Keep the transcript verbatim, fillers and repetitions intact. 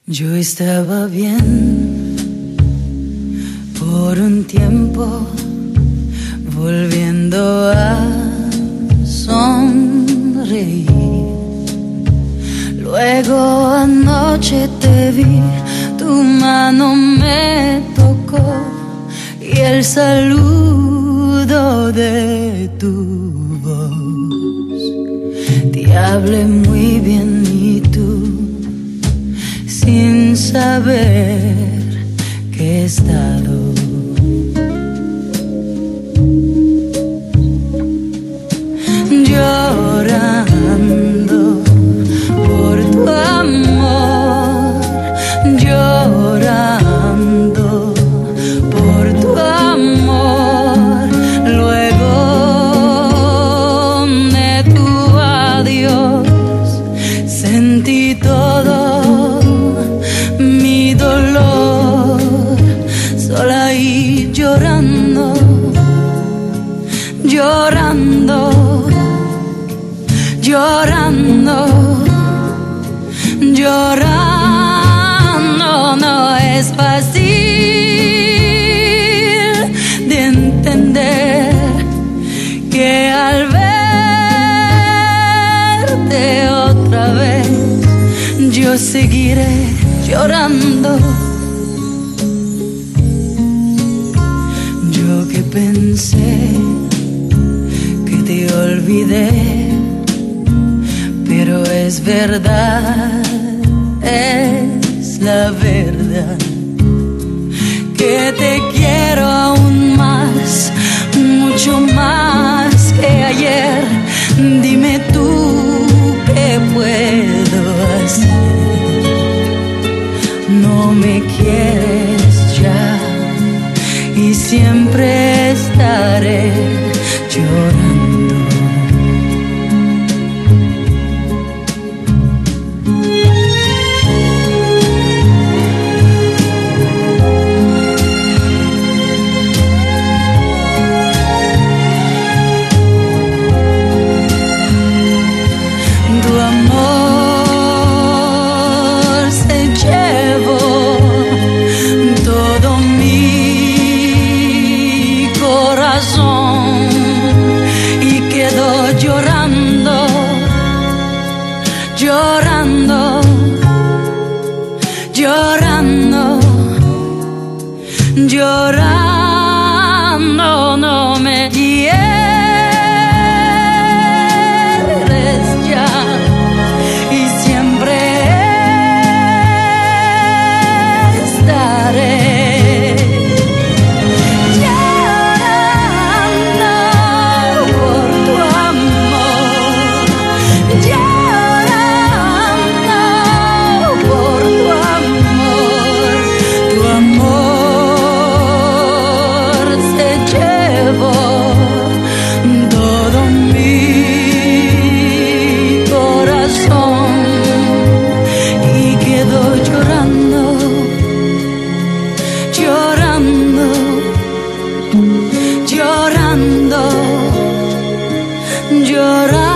Yo estaba bien por un tiempo, volviendo a sonreír. Luego anoche te vi, tu mano me tocó y el saludo de tu voz. Te hablé muy bien y tú, sin saber que he estado llorando por tu amor, llorando por tu amor. Luego de tu adiós sentí todo mi dolor, sola y llorando, llorando, llorando, llorando. No es fácil de entender que al verte otra vez yo seguiré llorando. Yo que pensé que te olvidé, pero es verdad, es la verdad, que te quiero aún más, mucho más que ayer. Dime tú qué puedo hacer. No me quieres ya y siempre estaré llorando. Llorando, llorando, llorando. No me quieres ya y siempre estaré llorando por tu amor, llorando por tu amor. Tu amor se llevó todo mi corazón y quedó llorando, llorando, llorando, llorando.